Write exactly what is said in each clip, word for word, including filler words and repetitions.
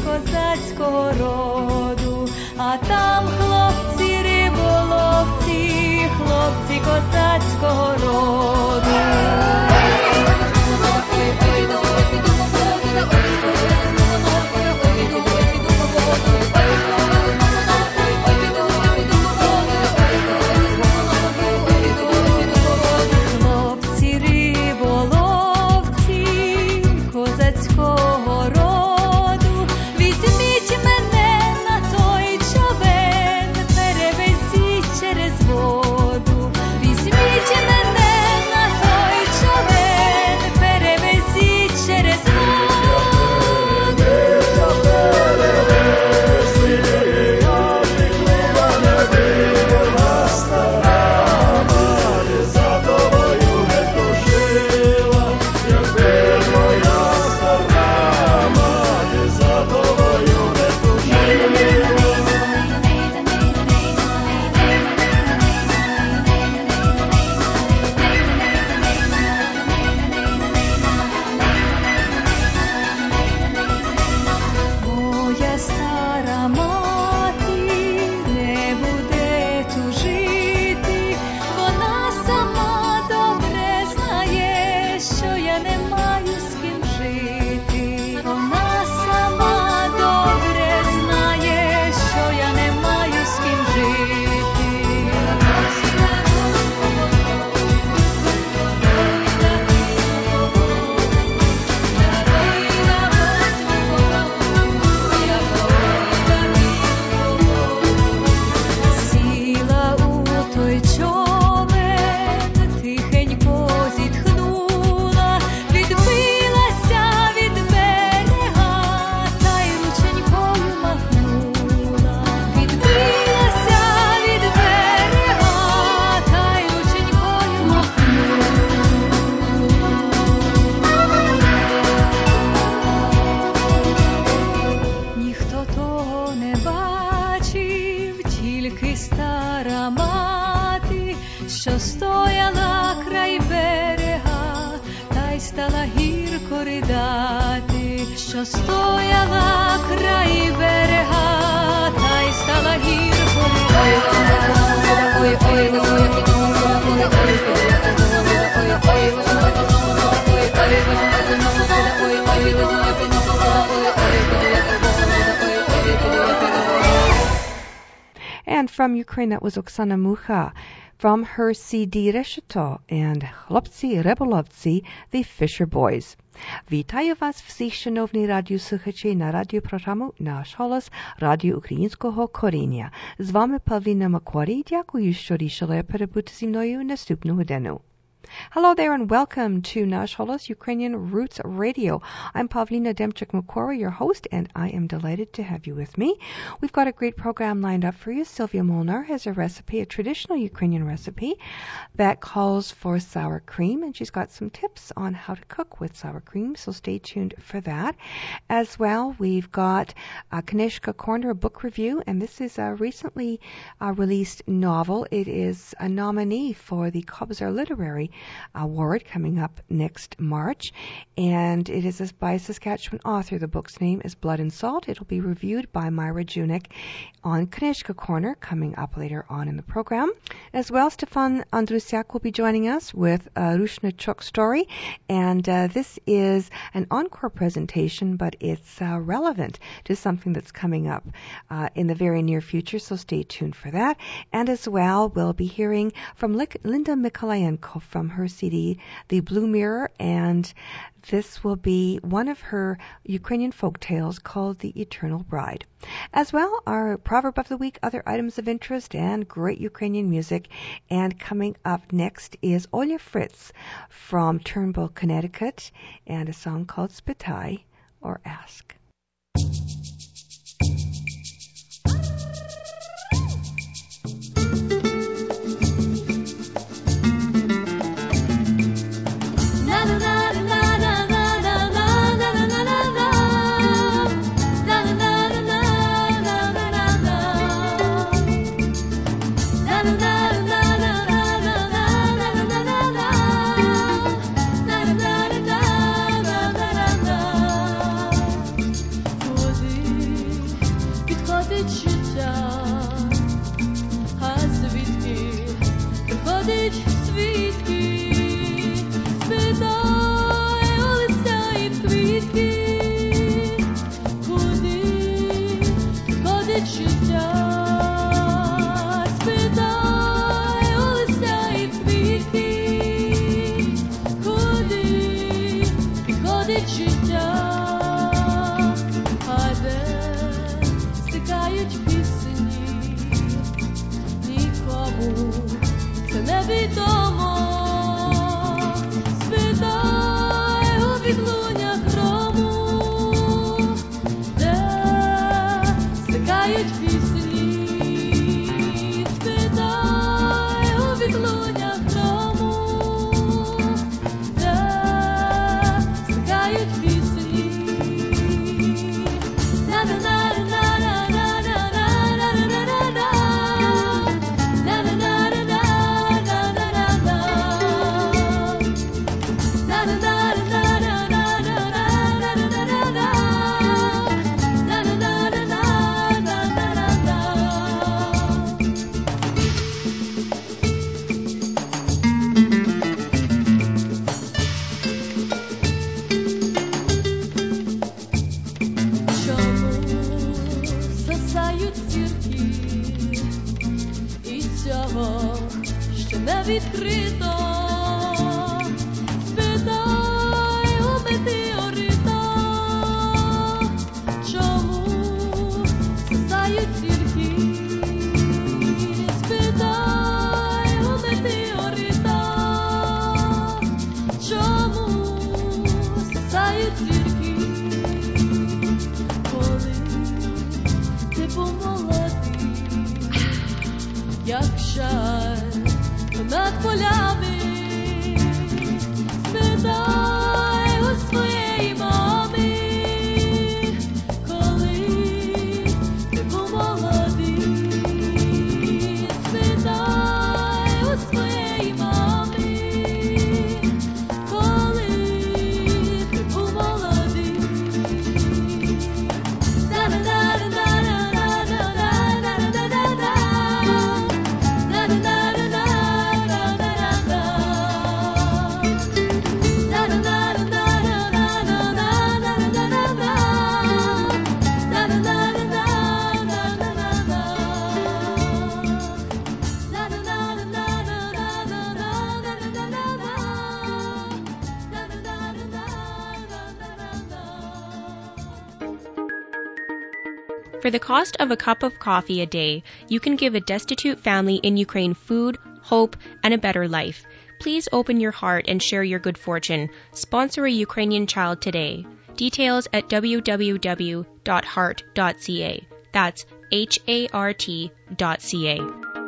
козацького роду, а там хлопці риболовці, хлопці козацького роду. And from Ukraine, that was Oksana Mucha from her C D Resheto and Chlopці Риболовці, The Fisher Boys. Вітаю вас всіх, шановні радіослухачі, на радіопрограму «Наш голос» Радіо Українського коріння. З вами Павліна Макварі. Дякую, що рішили перебути зі мною наступну годину. Hello there and welcome to Nash Holos Ukrainian Roots Radio. I'm Pavlina Demchuk-Makori, your host, and I am delighted to have you with me. We've got a great program lined up for you. Sylvia Molnar has a recipe, a traditional Ukrainian recipe that calls for sour cream, and she's got some tips on how to cook with sour cream, so stay tuned for that. As well, we've got a Kanishka Corner, a book review, and this is a recently uh, released novel. It is a nominee for the Kobzar Literary Award coming up next March, and it is by a Saskatchewan author. The book's name is Blood and Salt. It'll be reviewed by Myra Junik on Kanishka Corner coming up later on in the program. As well, Stefan Andrusiak will be joining us with uh, Rushnachuk story, and uh, this is an encore presentation, but it's uh, relevant to something that's coming up uh, in the very near future, so stay tuned for that. And as well, we'll be hearing from Linda Mikolayenko from her C D, The Blue Mirror, and this will be one of her Ukrainian folk tales called The Eternal Bride. As well, our Proverb of the Week, other items of interest, and great Ukrainian music. And coming up next is Oля Fritz from Turnbull, Connecticut, and a song called Spitai, or Ask. Holy For the cost of a cup of coffee a day, you can give a destitute family in Ukraine food, hope, and a better life. Please open your heart and share your good fortune. Sponsor a Ukrainian child today. Details at w w w dot heart dot c a. That's H A R T dot C A.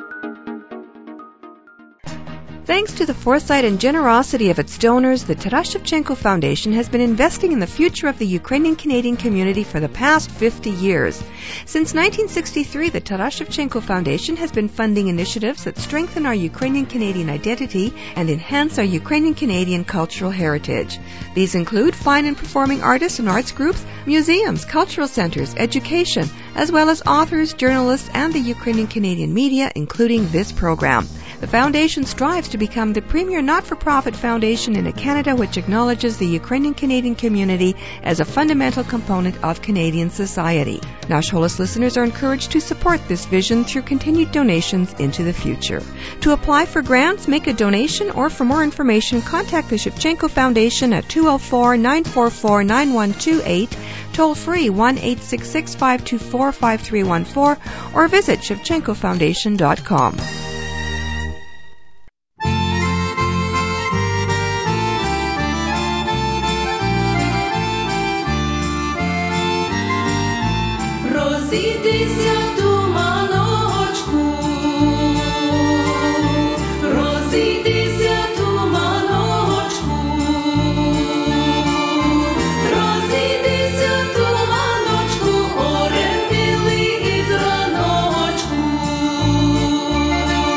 Thanks to the foresight and generosity of its donors, the Taras Shevchenko Foundation has been investing in the future of the Ukrainian-Canadian community for the past fifty years. Since nineteen sixty-three, the Taras Shevchenko Foundation has been funding initiatives that strengthen our Ukrainian-Canadian identity and enhance our Ukrainian-Canadian cultural heritage. These include fine and performing artists and arts groups, museums, cultural centers, education, as well as authors, journalists, and the Ukrainian-Canadian media, including this program. The foundation strives to become the premier not-for-profit foundation in a Canada which acknowledges the Ukrainian-Canadian community as a fundamental component of Canadian society. Nash Holos listeners are encouraged to support this vision through continued donations into the future. To apply for grants, make a donation, or for more information, contact the Shevchenko Foundation at two oh four, nine four four, nine one two eight, toll free one eight six six, five two four, five three one four, or visit shevchenko foundation dot com. Розійдися в туманочку, розійдися в туманочку, розійдися в туманочку, орен білий із раночку.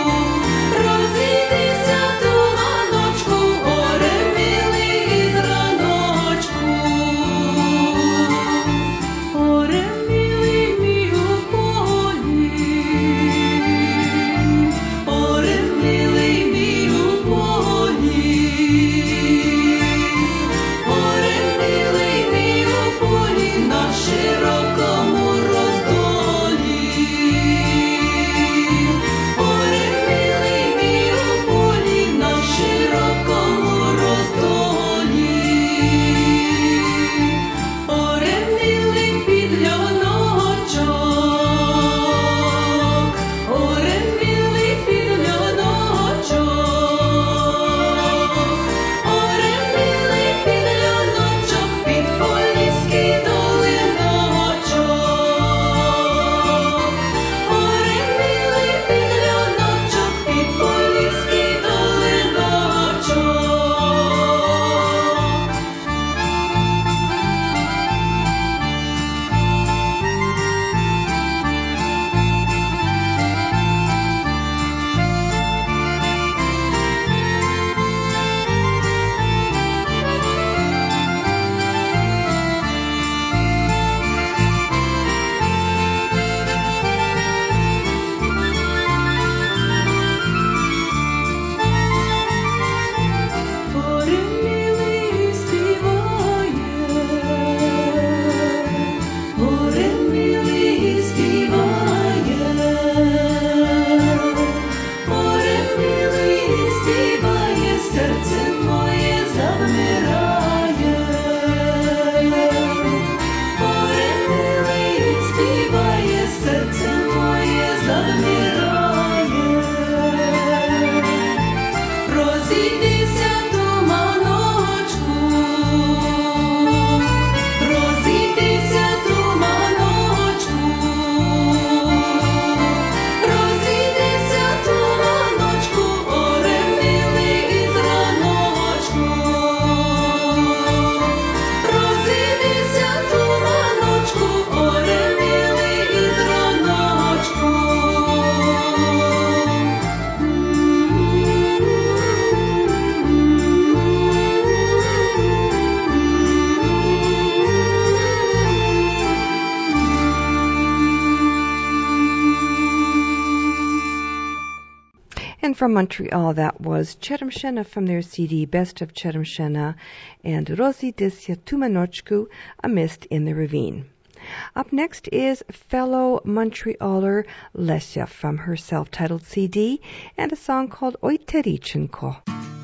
And from Montreal, that was Cheremshena from their C D Best of Cheremshena and Rosi Dysja Tumanochku, A Mist in the Ravine. Up next is fellow Montrealer Lesja from her self-titled C D and a song called Oiterichenko.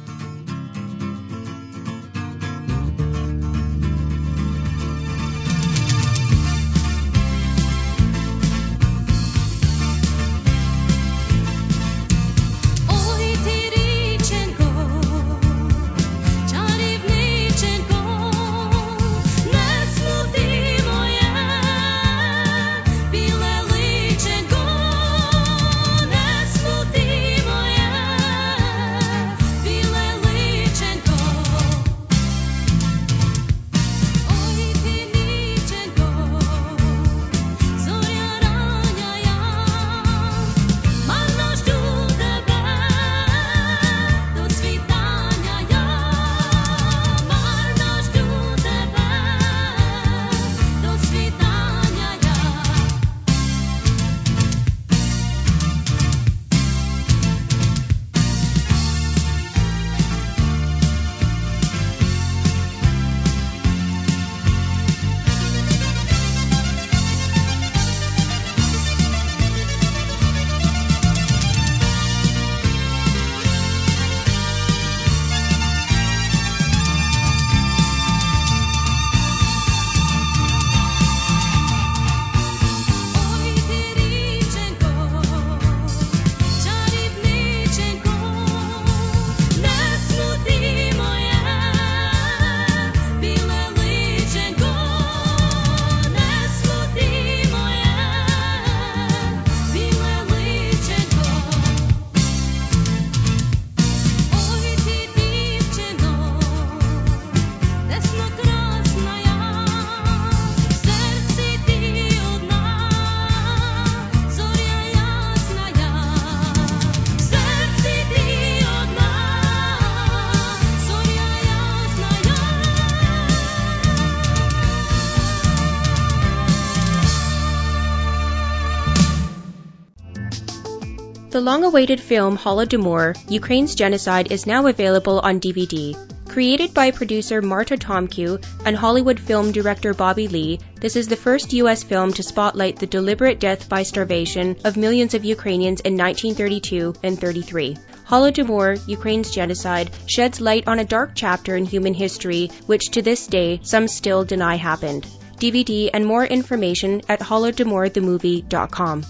The long-awaited film Holodomor, Ukraine's Genocide, is now available on D V D. Created by producer Marta Tomkiw and Hollywood film director Bobby Lee, this is the first U S film to spotlight the deliberate death by starvation of millions of Ukrainians in nineteen thirty-two and thirty-three. Holodomor, Ukraine's Genocide, sheds light on a dark chapter in human history which to this day some still deny happened. D V D and more information at holodomor the movie dot com.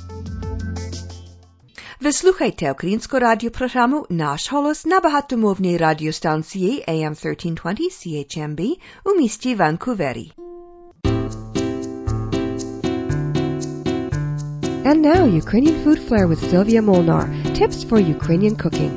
Ви слухайте українську радіопрограму «Наш голос» на багатомовній радіостанції A M thirteen twenty C H M B у місті Ванкувері. And now, Ukrainian Food Flair with Sylvia Molnar. Tips for Ukrainian cooking.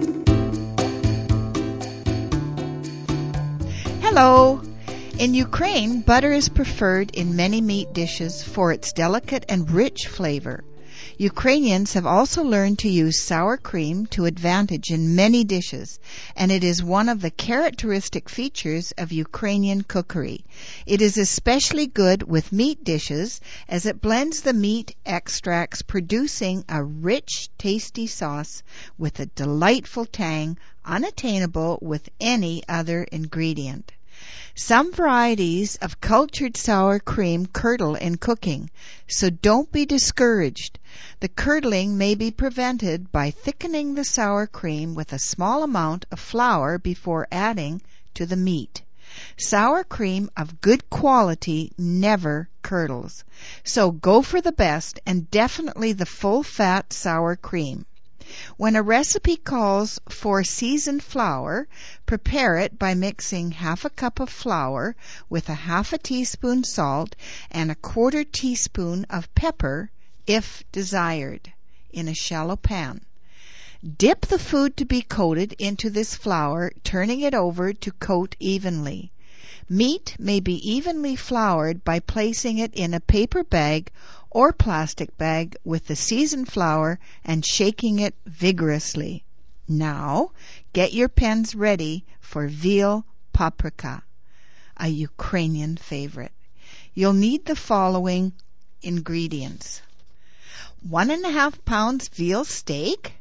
Hello! In Ukraine, butter is preferred in many meat dishes for its delicate and rich flavor. Ukrainians have also learned to use sour cream to advantage in many dishes, and it is one of the characteristic features of Ukrainian cookery. It is especially good with meat dishes as it blends the meat extracts, producing a rich, tasty sauce with a delightful tang unattainable with any other ingredient. Some varieties of cultured sour cream curdle in cooking, so don't be discouraged. The curdling may be prevented by thickening the sour cream with a small amount of flour before adding to the meat. Sour cream of good quality never curdles, so go for the best and definitely the full-fat sour cream. When a recipe calls for seasoned flour, prepare it by mixing half a cup of flour with a half a teaspoon salt and a quarter teaspoon of pepper, if desired, in a shallow pan. Dip the food to be coated into this flour, turning it over to coat evenly. Meat may be evenly floured by placing it in a paper bag or plastic bag with the seasoned flour and shaking it vigorously. Now, get your pans ready for veal paprika, a Ukrainian favorite. You'll need the following ingredients. One and a half pounds veal steak,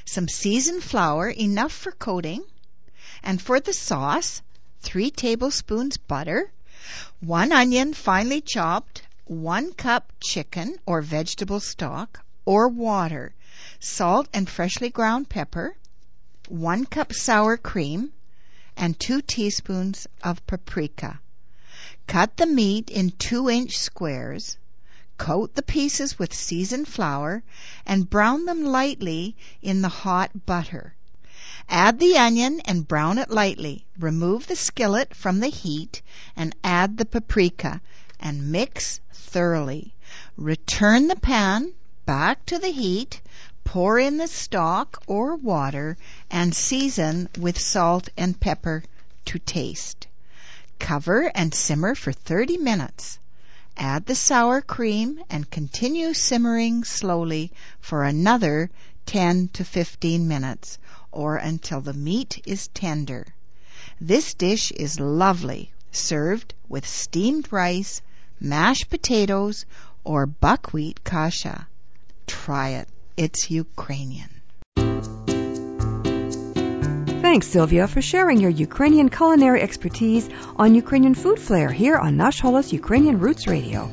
some seasoned flour, enough for coating, and for the sauce, three tablespoons butter, one onion finely chopped, one cup chicken or vegetable stock or water, salt and freshly ground pepper, one cup sour cream, and two teaspoons of paprika. Cut the meat in two-inch squares, coat the pieces with seasoned flour, and brown them lightly in the hot butter. Add the onion and brown it lightly. Remove the skillet from the heat and add the paprika and mix thoroughly. Return the pan back to the heat, pour in the stock or water, and season with salt and pepper to taste. Cover and simmer for thirty minutes. Add the sour cream and continue simmering slowly for another ten to fifteen minutes, or until the meat is tender. This dish is lovely, served with steamed rice, mashed potatoes, or buckwheat kasha. Try it. It's Ukrainian. Thanks, Sylvia, for sharing your Ukrainian culinary expertise on Ukrainian Food Flair here on Nash Holos Ukrainian Roots Radio.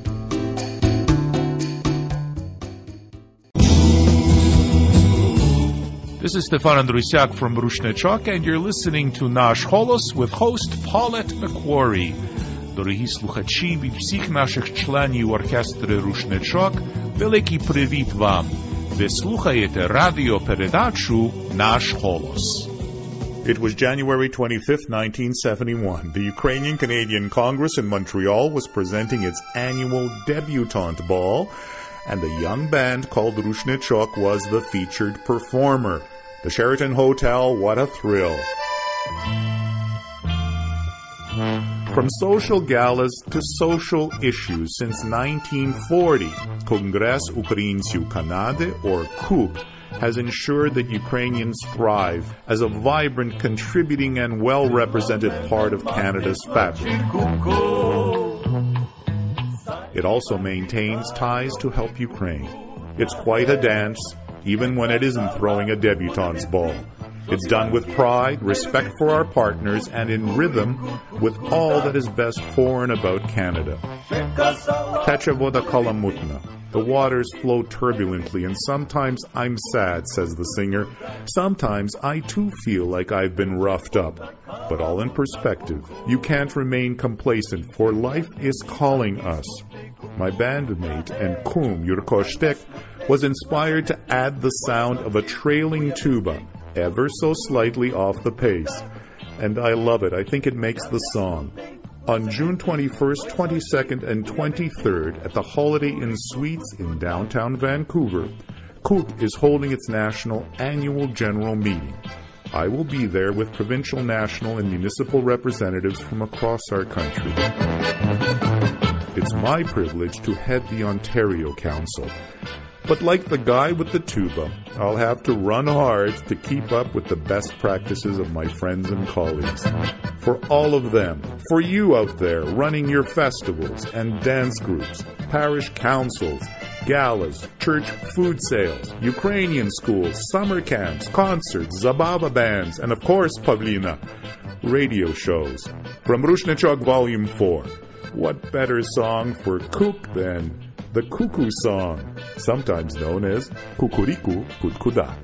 This is Stefan Andrusiak from Rushnechok, and you're listening to Nash Holos with host Paulette McQuarrie. Дорогі слухачі, від всіх наших членів оркестру Рушничок, великий привіт вам. Ви слухаєте радіопередачу «Наш голос». It was January twenty-fifth, nineteen seventy-one. The Ukrainian-Canadian Congress in Montreal was presenting its annual debutante ball, and the young band called Rushnechok was the featured performer. The Sheraton Hotel, what a thrill. From social galas to social issues since nineteen forty, Конгрес Українців Канади, or C U C, has ensured that Ukrainians thrive as a vibrant, contributing, and well-represented part of Canada's fabric. It also maintains ties to help Ukraine. It's quite a dance, even when it isn't throwing a debutante's ball. It's done with pride, respect for our partners, and in rhythm with all that is best for and about Canada. Teche voda kalamutna. The waters flow turbulently, and sometimes I'm sad, says the singer. Sometimes I too feel like I've been roughed up. But all in perspective. You can't remain complacent, for life is calling us. My bandmate and Kum Yurkoshtek was inspired to add the sound of a trailing tuba, ever so slightly off the pace. And I love it. I think it makes the song. On June twenty-first, twenty-second, and twenty-third at the Holiday Inn Suites in downtown Vancouver, C U C is holding its national annual general meeting. I will be there with provincial, national, and municipal representatives from across our country. It's my privilege to head the Ontario Council. But like the guy with the tuba, I'll have to run hard to keep up with the best practices of my friends and colleagues. For all of them, for you out there running your festivals and dance groups, parish councils, galas, church food sales, Ukrainian schools, summer camps, concerts, Zabava bands, and of course, Pavlina, radio shows. From Rushnechok Volume four, what better song for Kuk than the Cuckoo Song, sometimes known as Kukuriku Kutkudak.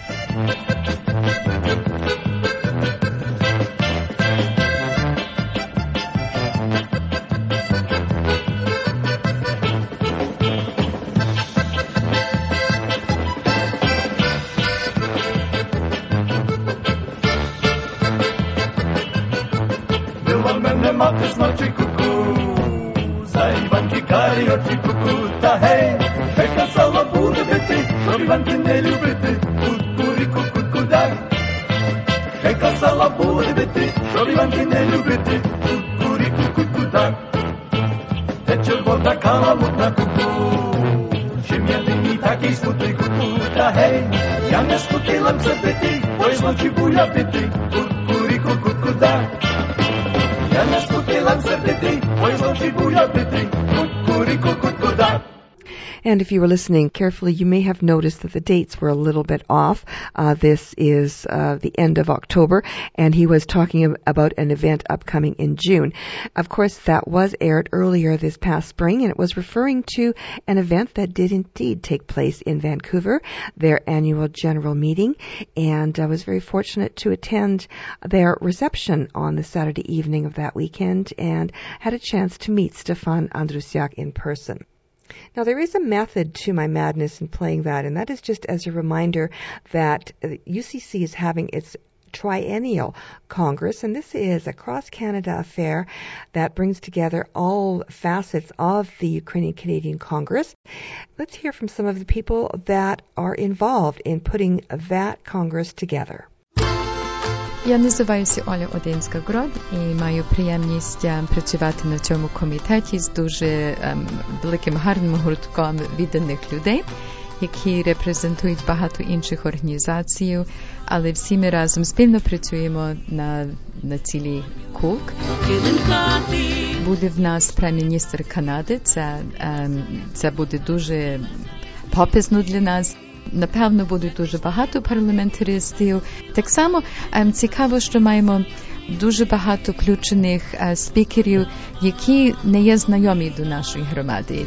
Była mnie maty smaczy kuku, za Iwanki kari oczy kukuta, hej, hejka sala буде бити, щоб Іванки не любити, кукуріку куткудай. Hejka sala буде бити, щоб Іванки не любити, кукуріку куткудай. Тече вода каламутна куку, чим єдиний такий смутний кукута, гей, я не скутила б забити, ой злочі буля бити, кукуріку куткудай. Я не скутила б забити, ой злочі буля бити, кукуріку куткудай. And if you were listening carefully, you may have noticed that the dates were a little bit off. Uh, this is uh, the end of October, and he was talking about an event upcoming in June. Of course, that was aired earlier this past spring, and it was referring to an event that did indeed take place in Vancouver, their annual general meeting, and I was very fortunate to attend their reception on the Saturday evening of that weekend and had a chance to meet Stefan Andrusiak in person. Now, there is a method to my madness in playing that, and that is just as a reminder that U C C is having its triennial Congress, and this is a cross-Canada affair that brings together all facets of the Ukrainian-Canadian Congress. Let's hear from some of the people that are involved in putting that Congress together. Я називаюся Оля Одинська-Грод і маю приємність працювати на цьому комітеті з дуже ем, великим гарним гуртком відданих людей, які репрезентують багато інших організацій, але всі ми разом спільно працюємо на, на цілий кук. Буде в нас прем'єр-міністр Канади, це, ем, це буде дуже попізно для нас. Напевно, будуть дуже багато парламентаристів. Так само ем, цікаво, що маємо дуже багато включених е, спікерів, які не є знайомі до нашої громади.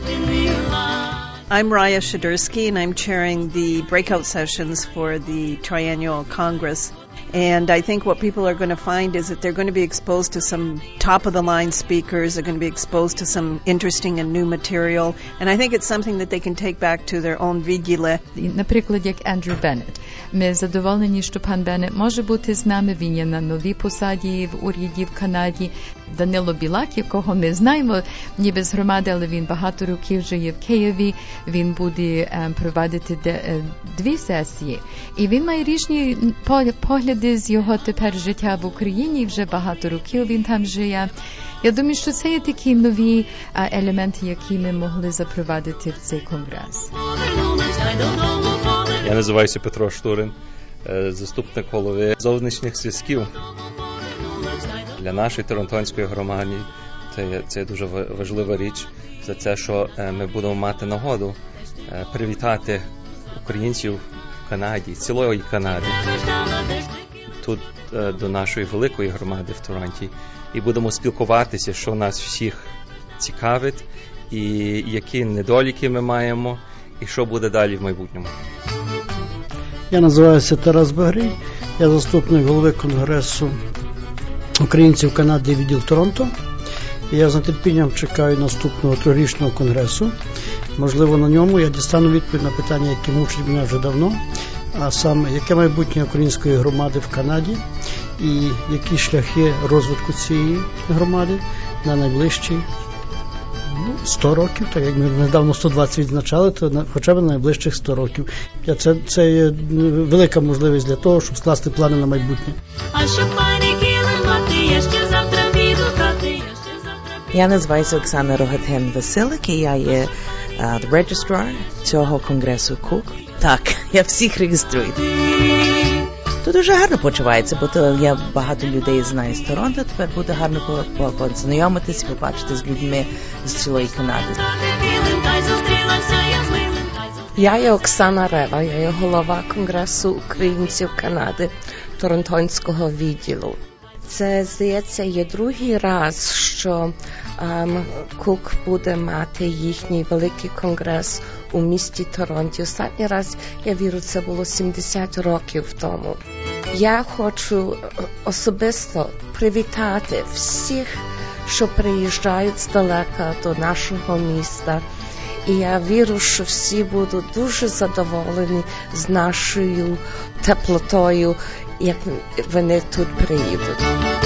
I'm Raya Shadursky, and I'm chairing the breakout sessions for the Triennial Congress. And I think what people are going to find is that they're going to be exposed to some top-of-the-line speakers. They're going to be exposed to some interesting and new material. And I think it's something that they can take back to their own відділи. Наприклад, як Ендрю Беннет. Ми задоволені, що пан Беннет може бути з нами. Він є на новій посаді в уряді в Канаді. Данило Білак, якого ми знаємо ніби з громади, але він багато років живе в Києві. Він буде е, проводити де, е, дві сесії. І він має різні погляди з його тепер життя в Україні. Вже багато років він там живе. Я думаю, що це є такі нові е, елементи, які ми могли запровадити в цей конгрес. Я називаюся Петро Штурин, заступник голови зовнішніх зв'язків. Для нашої торонтонської громади це, це дуже важлива річ за те, що ми будемо мати нагоду привітати українців в Канаді, цілої Канади, тут до нашої великої громади в Торонті, і будемо спілкуватися, що нас всіх цікавить, і які недоліки ми маємо, і що буде далі в майбутньому. Я називаюся Тарас Багрій, я заступник голови Конгресу українців Канади відділ Торонто. І я з нетерпінням чекаю наступного трирічного конгресу. Можливо, на ньому я дістану відповідь на питання, які мучать мене вже давно, а саме, яке майбутнє української громади в Канаді і які шляхи розвитку цієї громади на найближчі ну, сто років, так як ми недавно сто двадцять відзначали, то на, хоча б на найближчих сто років. Це, це є велика можливість для того, щоб скласти плани на майбутнє. Я називаюся Оксана Рогатин-Василик, і я є uh, registrar цього конгресу Кук. Так, я всіх реєструю. Тут дуже гарно почувається, бо то я багато людей знаю з Торонто, тепер буде гарно познайомитися, побачити з людьми з цілої Канади. Я є Оксана Рева, я є голова Конгресу українців Канади, Торонтонського відділу. Це, здається, є другий раз, що um, Кук буде мати їхній великий конгрес у місті Торонто. Останній раз, я вірю, це було сімдесят років тому. Я хочу особисто привітати всіх, що приїжджають здалека до нашого міста. І я вірю, що всі будуть дуже задоволені з нашою теплотою, як вони тут приїдуть.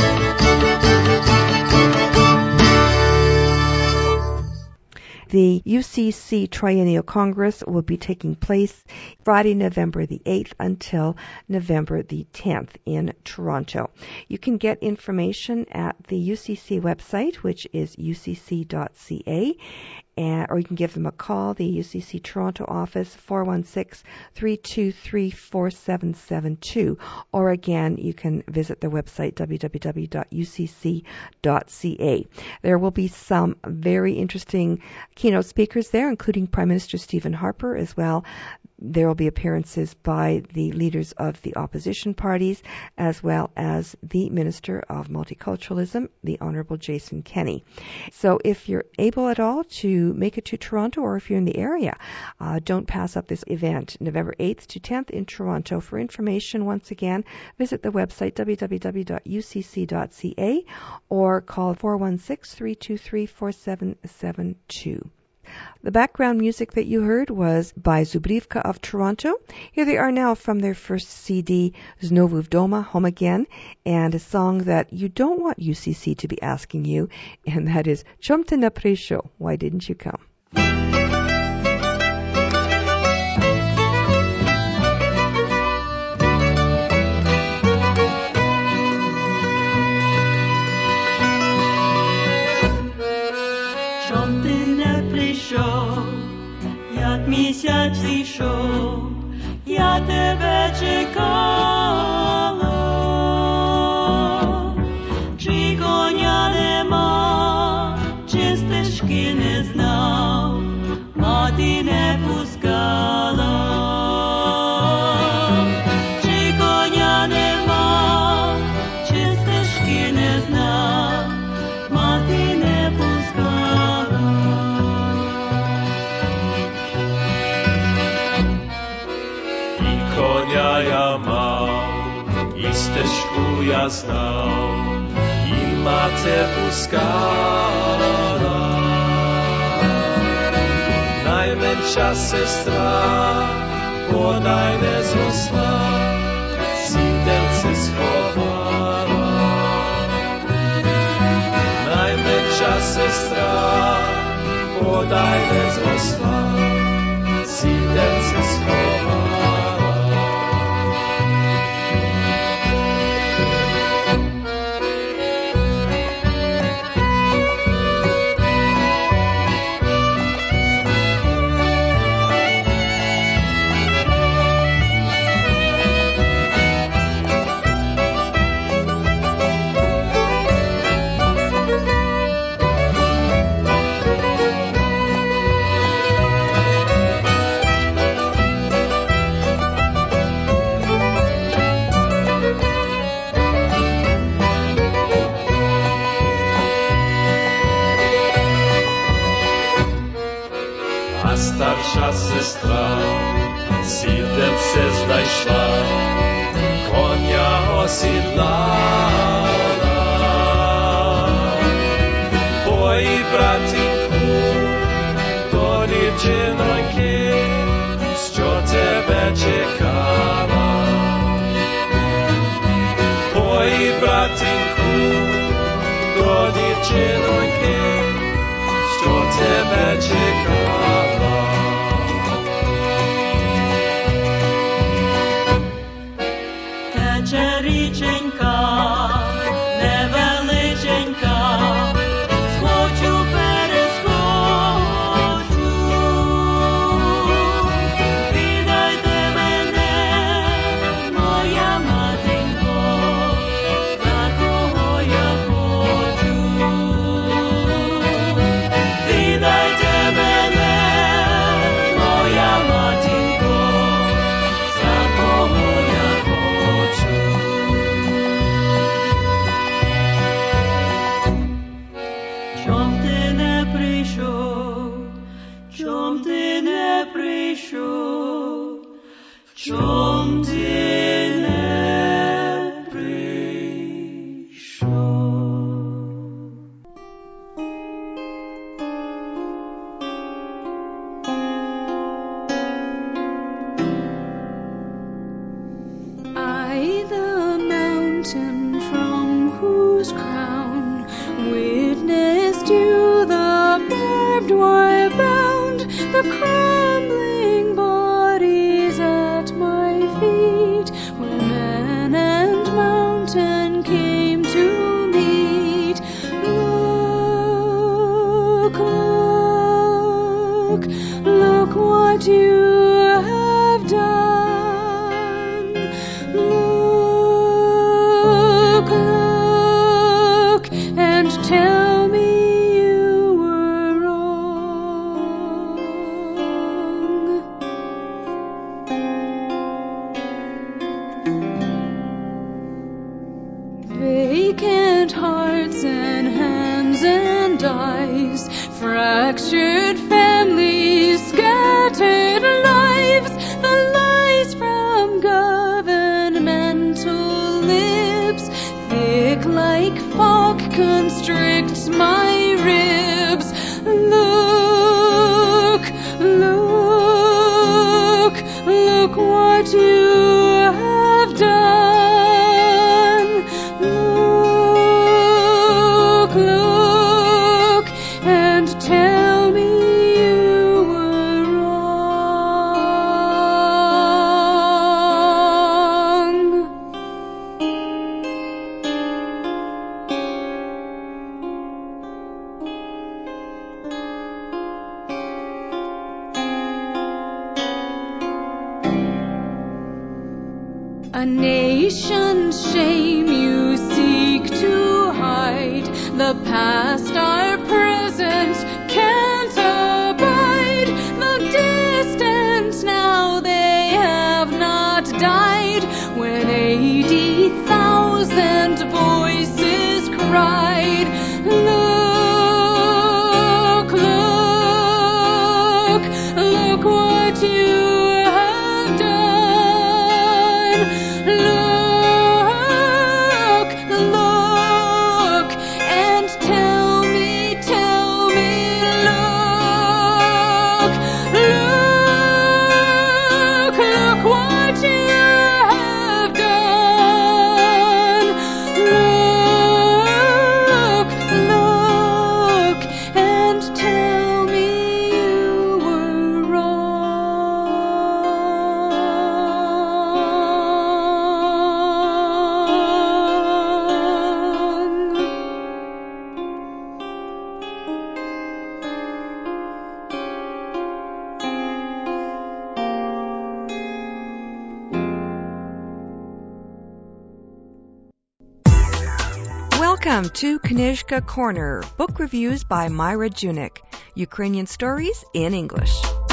The U C C Triennial Congress will be taking place Friday, November the eighth until November the tenth in Toronto. You can get information at the U C C website, which is u c c dot c a. and, or you can give them a call, the U C C Toronto office, four one six, three two three, four seven seven two. Or again, you can visit their website, w w w dot u c c dot c a. There will be some very interesting keynote speakers there, including Prime Minister Stephen Harper as well. There will be appearances by the leaders of the opposition parties, as well as the Minister of Multiculturalism, the Honourable Jason Kenney. So if you're able at all to make it to Toronto, or if you're in the area, uh, don't pass up this event, November eighth to tenth in Toronto. For information, once again, visit the website, w w w dot u c c dot c a, or call four one six, three two three, four seven seven two. The background music that you heard was by Zubrivka of Toronto. Here they are now from their first C D, Znovu Vdoma, Home Again, and a song that you don't want U C C to be asking you, and that is Chom ty ne prišel? Why didn't you come? Як місяць зійшов, я тебе чекала. Чи коня нема, чи стежки не знав, мати не пускала. Чи коня нема, чи стежки не знав, мати не пускала. Konia ja mał, i ścieżku ja znał, i matę puskała. Najmędsza sestra, podaj nie zrosła, siedelce schowała. Najmędsza sestra, podaj nie zrosła, siedelce schowała. Starsza sestra siedelce znajszła, konia osiedlała. Oj, bratinku, do dziewczynki, що тебе czekała. Oj, bratinku, do dziewczynki, що тебе czekała. Тече річенька, невеличенька, схочу, перескочу. Віддайте мене, моя матінко, за кого я хочу. Віддайте мене, моя матінко, за кого я хочу. what you have done. Look, look, and tell me you were wrong. Vacant hearts and hands and eyes, fractured families, scattered lives, the lies from governmental lips, thick like fog constricts my ribs. Look, look, look what you have done. Look, look, and tell me you were wrong. A nation's shame you seek to hide. The past, our present, can't abide. The distant now, they have not died. When eighty thousand voices cried, look, look, look what you have done. Look, look, and tell me, tell me, look, look, look what you have done. Look, look, and tell me you were Welcome to Knižka Corner, book reviews by Myra Junik, Ukrainian stories in English.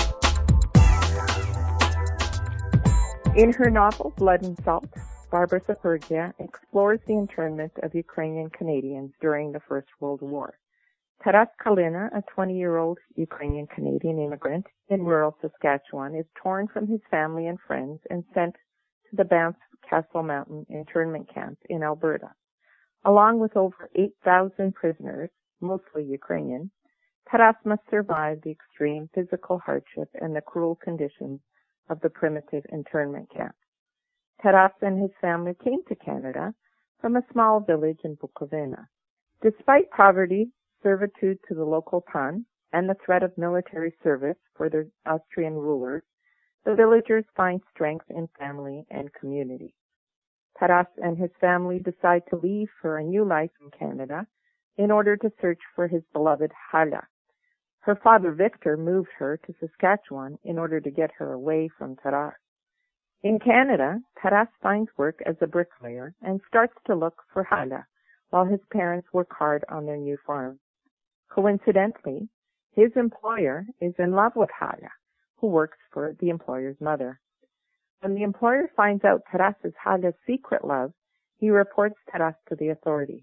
In her novel Blood and Salt, Barbara Sapergia explores the internment of Ukrainian Canadians during the First World War. Taras Kalina, a twenty-year-old Ukrainian Canadian immigrant in rural Saskatchewan, is torn from his family and friends and sent to the Banff Castle Mountain internment camp in Alberta. Along with over eight thousand prisoners, mostly Ukrainian, Taras must survive the extreme physical hardship and the cruel conditions of the primitive internment camp. Taras and his family came to Canada from a small village in Bukovina. Despite poverty, servitude to the local pan, and the threat of military service for their Austrian rulers, the villagers find strength in family and community. Taras and his family decide to leave for a new life in Canada in order to search for his beloved Hala. Her father Victor moved her to Saskatchewan in order to get her away from Taras. In Canada, Taras finds work as a bricklayer and starts to look for Hala while his parents work hard on their new farm. Coincidentally, his employer is in love with Hala, who works for the employer's mother. When the employer finds out Taras's Hala's secret love, he reports Taras to the authorities.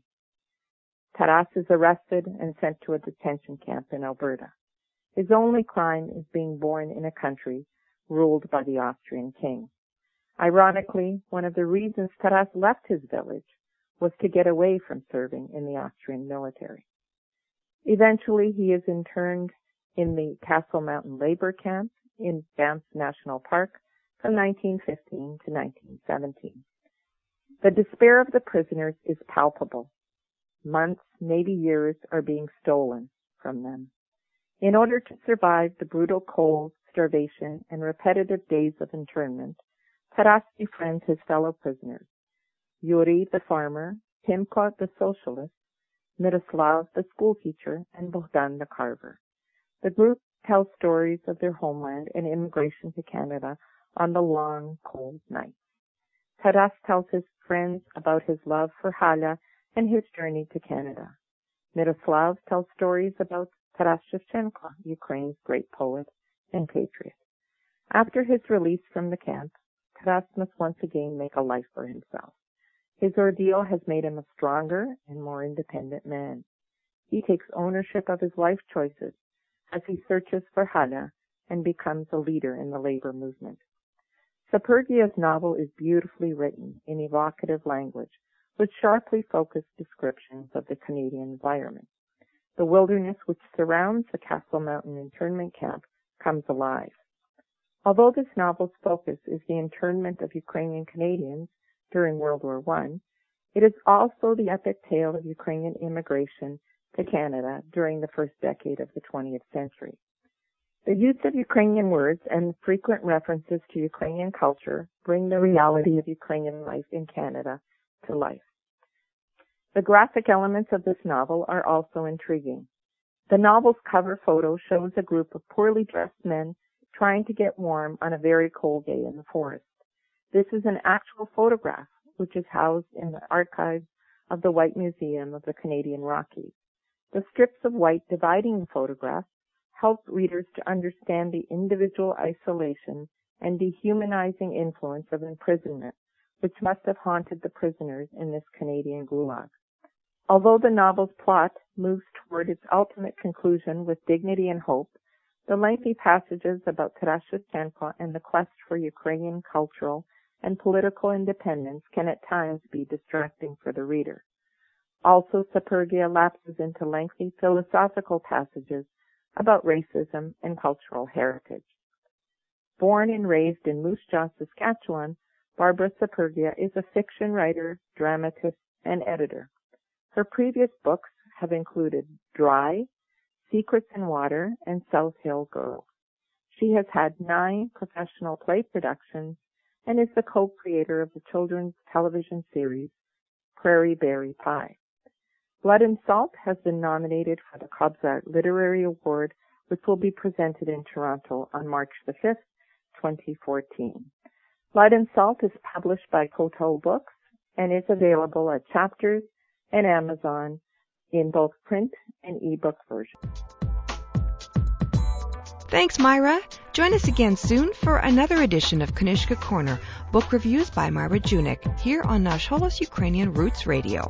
Taras is arrested and sent to a detention camp in Alberta. His only crime is being born in a country ruled by the Austrian king. Ironically, one of the reasons Taras left his village was to get away from serving in the Austrian military. Eventually, he is interned in the Castle Mountain labor camp in Banff National Park from nineteen fifteen to nineteen seventeen. The despair of the prisoners is palpable. Months, maybe years, are being stolen from them. In order to survive the brutal cold, starvation, and repetitive days of internment, Taras befriends his fellow prisoners, Yuri the farmer, Timko the socialist, Miroslav the schoolteacher, and Bogdan the carver. The group tell stories of their homeland and immigration to Canada on the long, cold nights. Taras tells his friends about his love for Hala and his journey to Canada. Miroslav tells stories about Taras Shevchenko, Ukraine's great poet and patriot. After his release from the camp, Taras must once again make a life for himself. His ordeal has made him a stronger and more independent man. He takes ownership of his life choices as he searches for Hala and becomes a leader in the labor movement. Supergia's novel is beautifully written in evocative language with sharply focused descriptions of the Canadian environment. The wilderness which surrounds the Castle Mountain internment camp comes alive. Although this novel's focus is the internment of Ukrainian Canadians during World War One, it is also the epic tale of Ukrainian immigration to Canada during the first decade of the twentieth century. The use of Ukrainian words and frequent references to Ukrainian culture bring the reality of Ukrainian life in Canada to life. The graphic elements of this novel are also intriguing. The novel's cover photo shows a group of poorly dressed men trying to get warm on a very cold day in the forest. This is an actual photograph, which is housed in the archives of the White Museum of the Canadian Rockies. The strips of white dividing the photographs help readers to understand the individual isolation and dehumanizing influence of imprisonment, which must have haunted the prisoners in this Canadian gulag. Although the novel's plot moves toward its ultimate conclusion with dignity and hope, the lengthy passages about Taras Shevchenko and the quest for Ukrainian cultural and political independence can at times be distracting for the reader. Also, Supergia lapses into lengthy philosophical passages about racism and cultural heritage. Born and raised in Moose Jaw, Saskatchewan, Barbara Supergia is a fiction writer, dramatist, and editor. Her previous books have included Dry, Secrets in Water, and South Hill Girls. She has had nine professional play productions and is the co-creator of the children's television series Prairie Berry Pie. Blood and Salt has been nominated for the Kobzart Literary Award, which will be presented in Toronto on March the fifth, twenty fourteen. Blood and Salt is published by Coteau Books and is available at Chapters and Amazon in both print and ebook versions. Thanks, Myra. Join us again soon for another edition of Kanishka Corner, book reviews by Myra Junik, here on Nash Holos Ukrainian Roots Radio.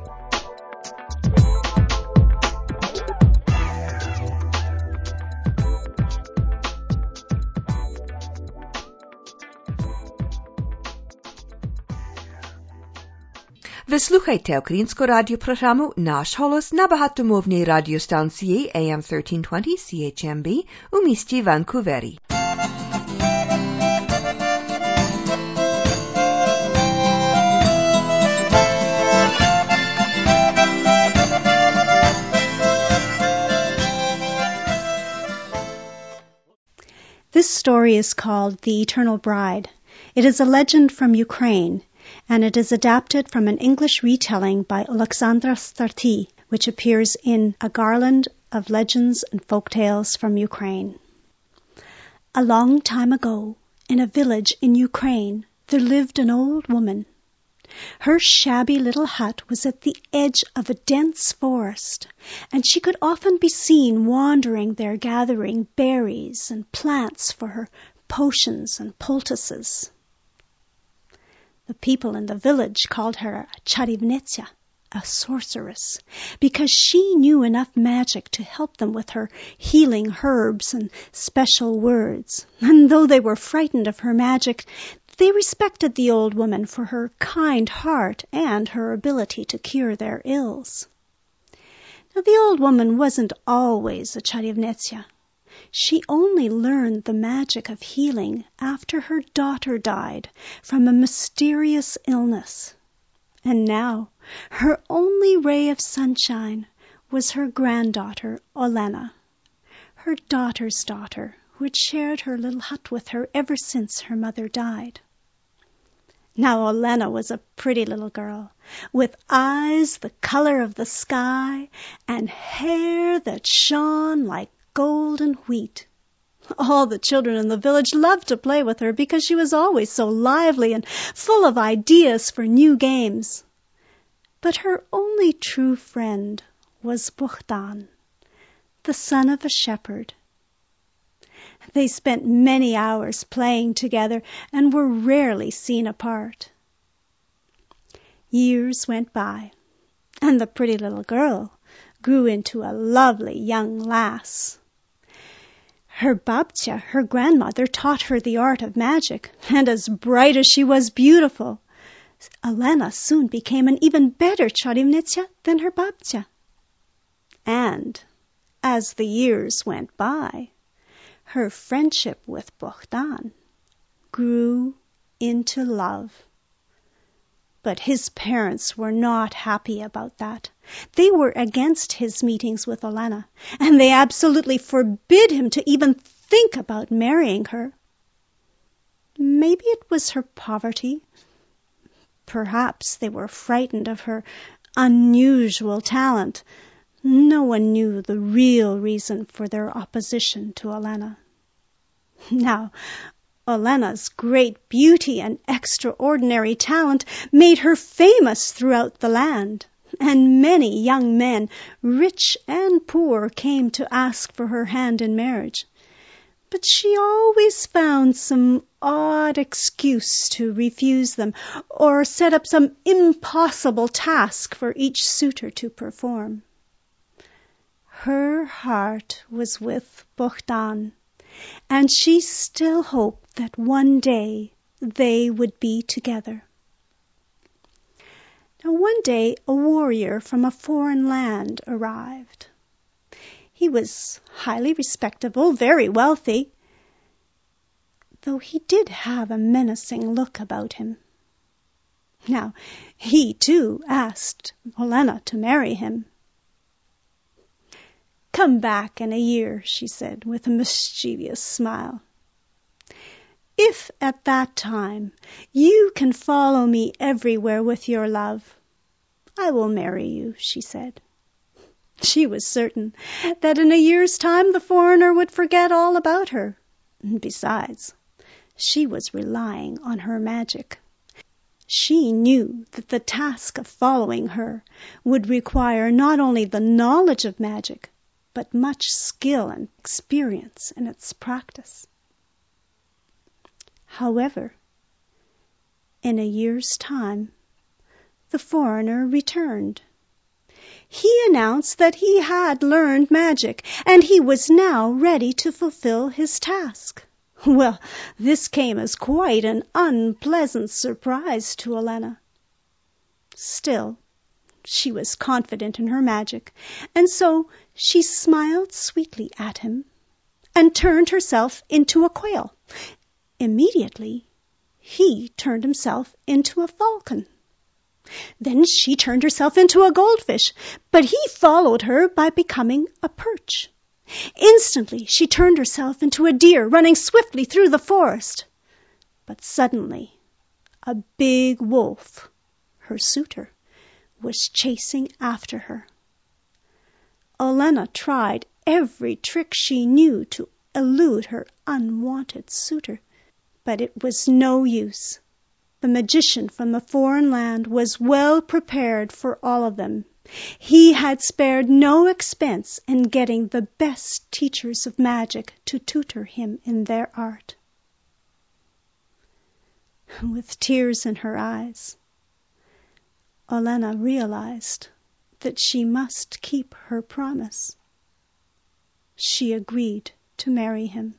Ви слухаєте українську радіопрограму «Наш голос» на багатомовній радіостанції A M thirteen twenty C H M B у місті Ванкувері. This story is called The Eternal Bride. It is a legend from Ukraine, and it is adapted from an English retelling by Alexandra Starty, which appears in A Garland of Legends and Folktales from Ukraine. A long time ago, in a village in Ukraine, there lived an old woman. Her shabby little hut was at the edge of a dense forest, and she could often be seen wandering there gathering berries and plants for her potions and poultices. The people in the village called her a Charivnetsia, a sorceress, because she knew enough magic to help them with her healing herbs and special words. And though they were frightened of her magic, they respected the old woman for her kind heart and her ability to cure their ills. Now, the old woman wasn't always a Charivnetsia. She only learned the magic of healing after her daughter died from a mysterious illness. And now, her only ray of sunshine was her granddaughter, Olena, her daughter's daughter, who had shared her little hut with her ever since her mother died. Now, Olena was a pretty little girl, with eyes the color of the sky and hair that shone like golden wheat. All the children in the village loved to play with her because she was always so lively and full of ideas for new games. But her only true friend was Bohdan, the son of a shepherd. They spent many hours playing together and were rarely seen apart. Years went by, and the pretty little girl grew into a lovely young lass. Her babcia, her grandmother, taught her the art of magic, and as bright as she was beautiful, Elena soon became an even better czarownica than her babcia. And as the years went by, her friendship with Bohdan grew into love. But his parents were not happy about that. They were against his meetings with Elena, and they absolutely forbid him to even think about marrying her. Maybe it was her poverty. Perhaps they were frightened of her unusual talent. No one knew the real reason for their opposition to Elena. Now, Elena's great beauty and extraordinary talent made her famous throughout the land, and many young men, rich and poor, came to ask for her hand in marriage. But she always found some odd excuse to refuse them, or set up some impossible task for each suitor to perform. Her heart was with Bohdan, and she still hoped that one day they would be together. Now one day a warrior from a foreign land arrived. He was highly respectable, very wealthy, though he did have a menacing look about him. Now, he too asked Elena to marry him. "Come back in a year," she said, with a mischievous smile. "If at that time you can follow me everywhere with your love, I will marry you," she said. She was certain that in a year's time the foreigner would forget all about her. Besides, she was relying on her magic. She knew that the task of following her would require not only the knowledge of magic, but much skill and experience in its practice. However, in a year's time, the foreigner returned. He announced that he had learned magic, and he was now ready to fulfill his task. Well, this came as quite an unpleasant surprise to Elena. Still, she was confident in her magic, and so she smiled sweetly at him and turned herself into a quail. Immediately, he turned himself into a falcon. Then she turned herself into a goldfish, but he followed her by becoming a perch. Instantly, she turned herself into a deer, running swiftly through the forest. But suddenly, a big wolf, her suitor, was chasing after her. Elena tried every trick she knew to elude her unwanted suitor, but it was no use. The magician from the foreign land was well prepared for all of them. He had spared no expense in getting the best teachers of magic to tutor him in their art. With tears in her eyes, Elena realized that she must keep her promise. She agreed to marry him.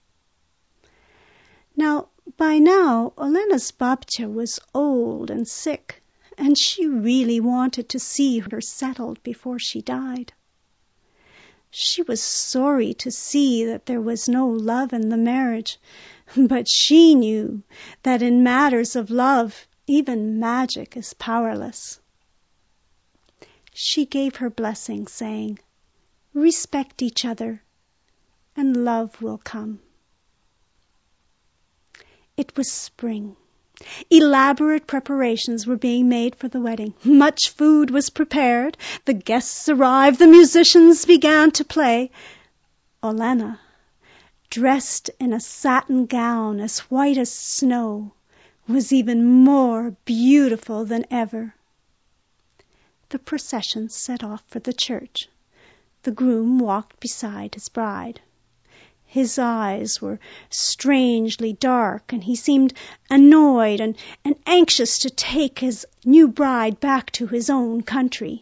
Now, by now, Elena's babcia was old and sick, and she really wanted to see her settled before she died. She was sorry to see that there was no love in the marriage, but she knew that in matters of love, even magic is powerless. She gave her blessing, saying, "Respect each other, and love will come." It was spring. Elaborate preparations were being made for the wedding. Much food was prepared. The guests arrived. The musicians began to play. Elena, dressed in a satin gown as white as snow, was even more beautiful than ever. The procession set off for the church. The groom walked beside his bride. His eyes were strangely dark, and he seemed annoyed and, and anxious to take his new bride back to his own country.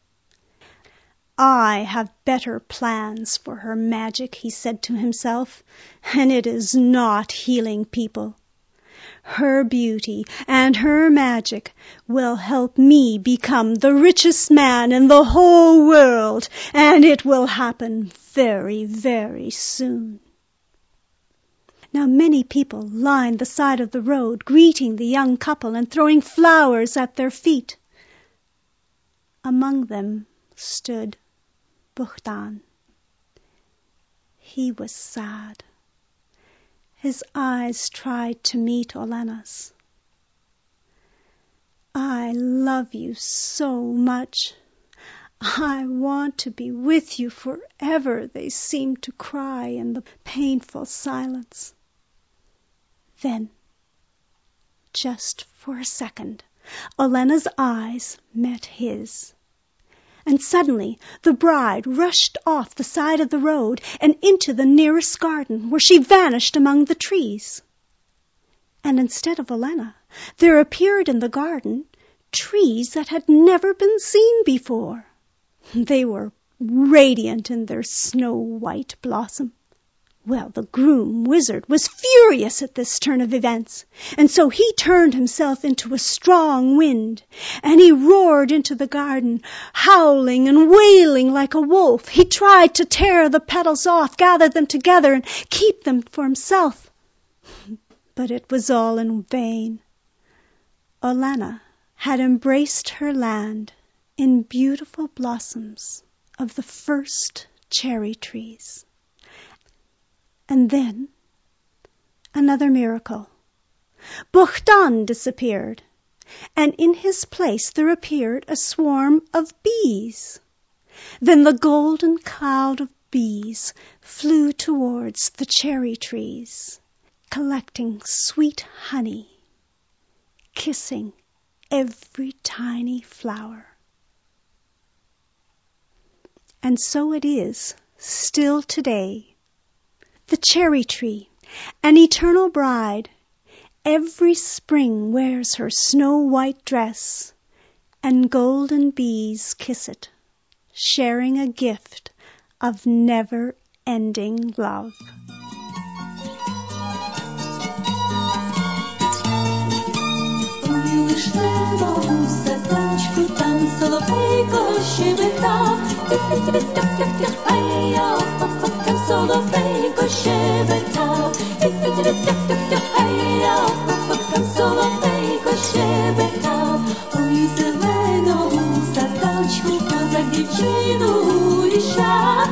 I have better plans for her magic, he said to himself, and it is not healing people. Her beauty and her magic will help me become the richest man in the whole world, and it will happen very, very soon. Now many people lined the side of the road, greeting the young couple and throwing flowers at their feet. Among them stood Buhtan. He was sad. His eyes tried to meet Olena's. I love you so much. I want to be with you forever, they seemed to cry in the painful silence. Then, just for a second, Olena's eyes met his. And suddenly the bride rushed off the side of the road and into the nearest garden, where she vanished among the trees. And instead of Olena, there appeared in the garden trees that had never been seen before. They were radiant in their snow-white blossom. Well, the groom wizard was furious at this turn of events, and so he turned himself into a strong wind, and he roared into the garden, howling and wailing like a wolf. He tried to tear the petals off, gather them together, and keep them for himself. But it was all in vain. Olena had embraced her land in beautiful blossoms of the first cherry trees. And then, another miracle. Buhtan disappeared, and in his place there appeared a swarm of bees. Then the golden cloud of bees flew towards the cherry trees, collecting sweet honey, kissing every tiny flower. And so it is still today. The cherry tree, an eternal bride, every spring wears her snow-white dress, and golden bees kiss it, sharing a gift of never-ending love. Соловейко щебетав, ай-я, там соловейко щебетав, ой, зеленому садочку козак дівчину рішав,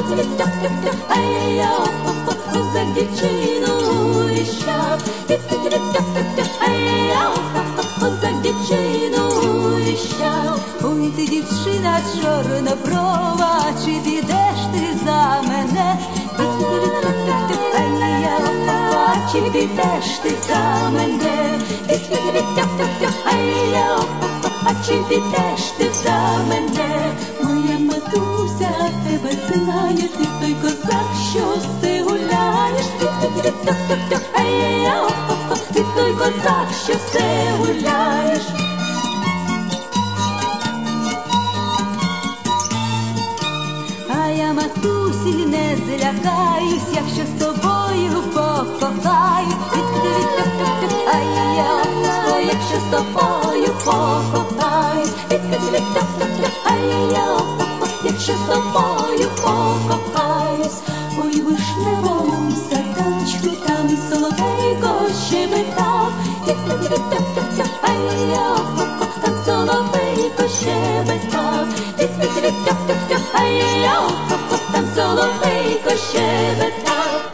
ай-я, козак дівчину рішав, ай-я, козак дівчину рішав, ой, ти дівчина чорноброва, чи підеш ти за мене? Чи підеш ти за мене? Чи підеш ти за мене? Моя матуся тебе знає, ти той козак, що все гуляєш. Ти той козак, що все гуляєш. А я матусі не злякаюсь, якщо з тобою покохаю. А я, о, якщо з тобою покохаю. А я, якщо з тобою покохаюсь. Ой, вишневому садочку там соловейко щебетав. А я, там соловейко щебетав. А я, там соловейко щебетав.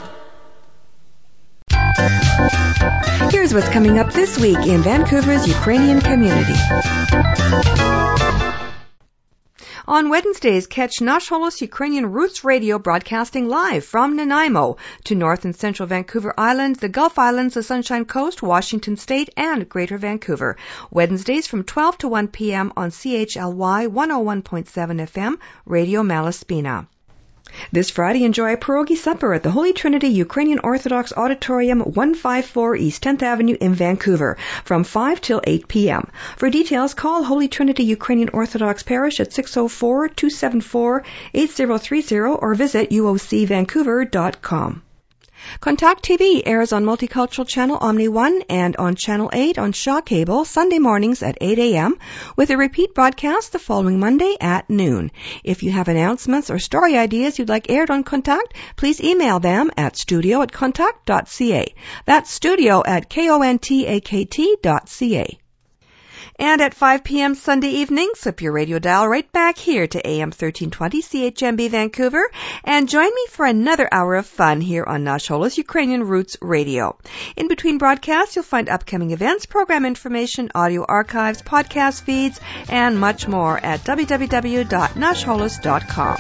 Here's what's coming up this week in Vancouver's Ukrainian community. On Wednesdays, catch Nash Holos Ukrainian Roots Radio broadcasting live from Nanaimo to North and Central Vancouver Island, the Gulf Islands, the Sunshine Coast, Washington State, and Greater Vancouver. Wednesdays from twelve to one p.m. on C H L Y one oh one point seven F M, Radio Malaspina. This Friday, enjoy a pierogi supper at the Holy Trinity Ukrainian Orthodox Auditorium, one fifty-four East tenth Avenue in Vancouver, from five till eight p.m. For details, call Holy Trinity Ukrainian Orthodox Parish at six oh four, two seven four, eight oh three oh or visit u o c vancouver dot com. Contact T V airs on Multicultural Channel Omni one and on Channel eight on Shaw Cable Sunday mornings at eight a.m. with a repeat broadcast the following Monday at noon. If you have announcements or story ideas you'd like aired on Contact, please email them at studio at contact dot c a. That's studio at contact dot c a. And at five p.m. Sunday evening, slip your radio dial right back here to A M thirteen twenty C H M B Vancouver and join me for another hour of fun here on Nash Holos Ukrainian Roots Radio. In between broadcasts, you'll find upcoming events, program information, audio archives, podcast feeds, and much more at w w w dot nash holos dot com.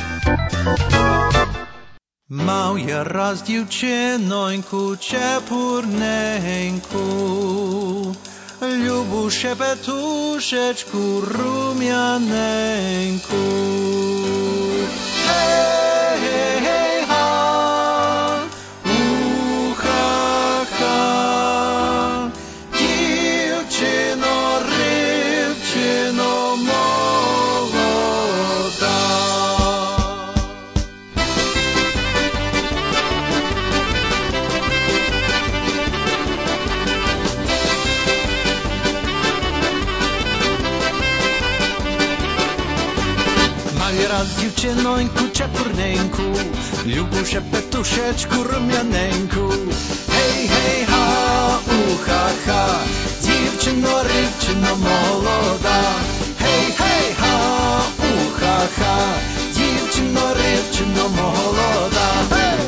Mał ja raz dziewczynonьку czepurnenьку, Любу шепетушечку рум'яненьку. Гей, гей, гей, га, у-ха-ха, дівчино, рибчино молода. Raz dziewczynonьку czepurnenьку, Любу шепетушечку рум'яненьку. Гей, гей, га, у-ха-ха, дівчино, рибчино молода. Гей, гей, га, у-ха-ха, дівчино, рибчино молода. Гей!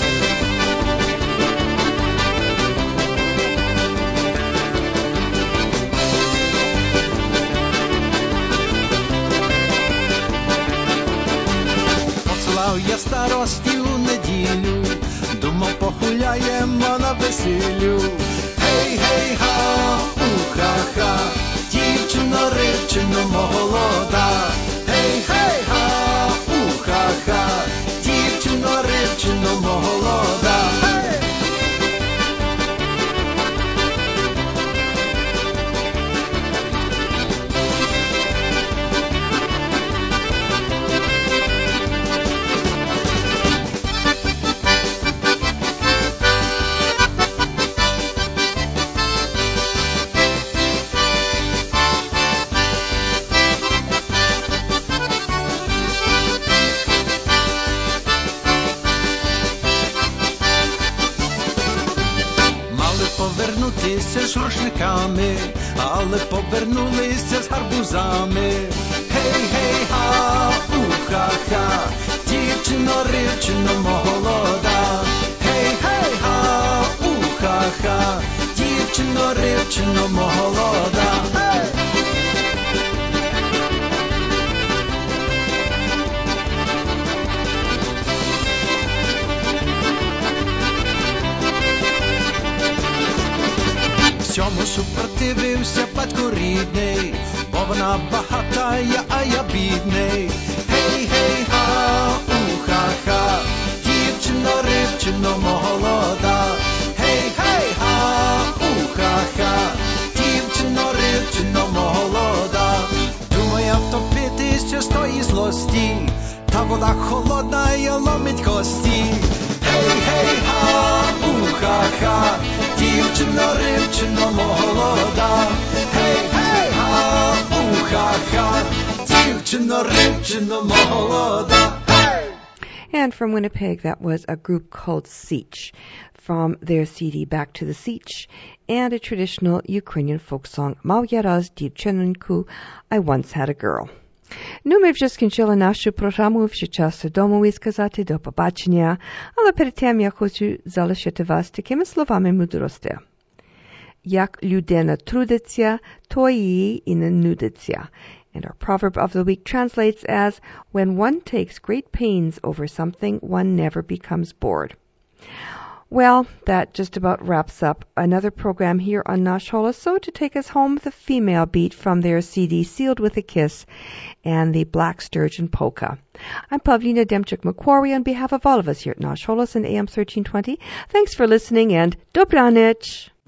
Я старості у неділю, думав, погуляємо на весіллю. Гей, гей, га, у-ха-ха, дівчино, рибчино молода. Гей, гей, га, у-ха-ха, дівчино, рибчино молода. Гей! Повернутися з рушниками, але повернулися з гарбузами. Гей, гей, га, у-ха-ха, дівчино, рибчино молода. Гей, гей, га, у-ха-ха, дівчино, рибчино молода. Гей! Всьому супротивився батько рідний, бо вона багата, а я бідний. Гей, гей, га, у-ха-ха, дівчино, рибчино молода. Гей, гей, га, у-ха-ха, дівчино, рибчино молода. Думаю, втопитися з тої злості, та вода холодна і ломить кості. Гей, гей, га, у-ха-ха, дівчино, рибчино молода. Гей, гей, га, у-ха-ха, дівчино, рибчино молода. And from Winnipeg, that was a group called Sich, from their C D Back to the Sich, and a traditional Ukrainian folk song, Mał я раз дівчиноньку, I once had a girl. Ну, ми вже скінчили нашу програму, вже час додому і сказати до побачення, але перед тим я хочу залишити вас такими словами мудрості. Як людина трудиться, то її і не нудиться. And our proverb of the week translates as, when one takes great pains over something, one never becomes bored. Well, that just about wraps up another program here on Nash Holos. So to take us home, the female beat from their C D Sealed with a Kiss and the Black Sturgeon Polka. I'm Pavlina Demchuk-Macquarie on behalf of all of us here at Nash Holos and A M thirteen twenty. Thanks for listening and dobranoc!